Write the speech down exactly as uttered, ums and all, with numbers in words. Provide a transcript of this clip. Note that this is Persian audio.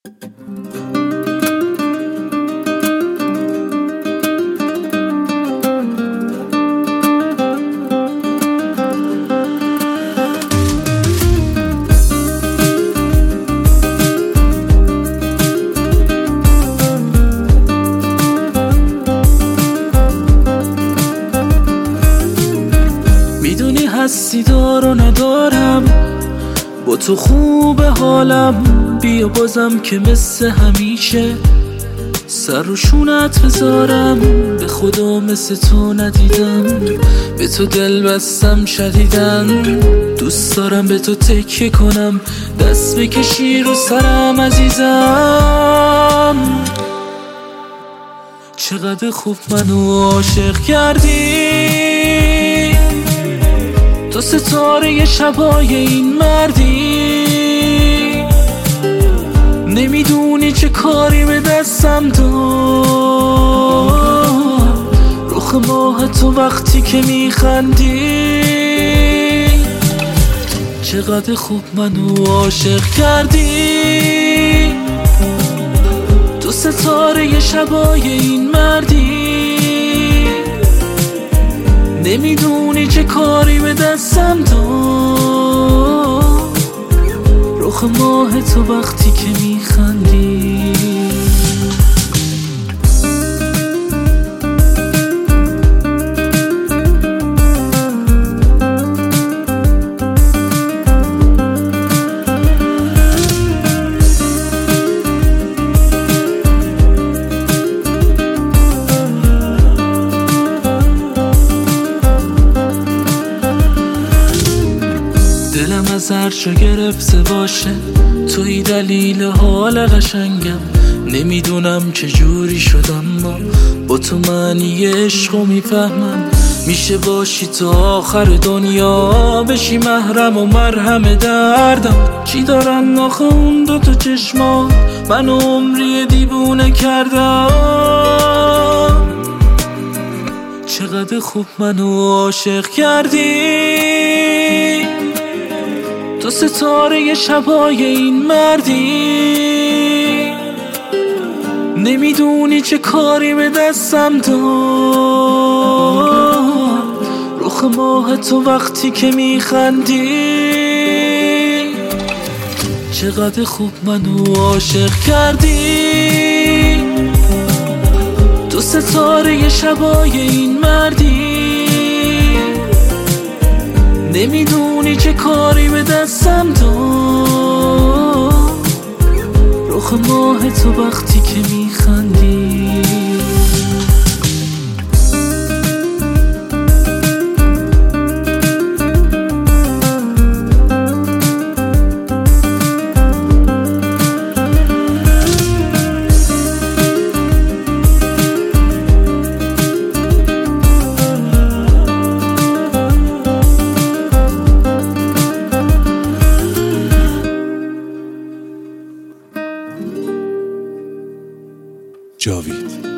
هستی دار و ندارم، با تو خوب حالم، بیا بازم که مثل همیشه سر رو شونت بذارم. به خدا مثل تو ندیدم، به تو دل بستم شدیدن. دوست دارم به تو تکیه کنم، دست بکشی رو سرم عزیزم. چقدر خوب منو عاشق کردی، تو ستاره شبای این مردی. نمیدونی چه کاری به دستم داد، رخ ماه تو وقتی که میخندی. چقدر خوب منو عاشق کردی، تو ستاره شبای این مردی. نمیدونی چه کاری به دستم داد، رخ ماه تو وقتی که میخندی. دلم از هر جا گرفته باشه، توی دلیل حال قشنگم. نمیدونم چه جوری شدم، ما با تو معنی عشقو میفهمم. میشه باشی تا آخر دنیا، بشی محرم و مرهم دردم. چی دارن آخه اون دو تا چشما، منو عمری دیوونه کردم. چقدر خوب منو عاشق کردی، تو ستاره شبای این مردی. نمیدونی چه کاری به دستم داد، رخ ماه تو وقتی که میخندی. چقدر خوب منو عاشق کردی، تو ستاره شبای این مردی. نمیدونی چه کاری به دستم داد، رخ ماه تو وقتی که میخندی. جاوید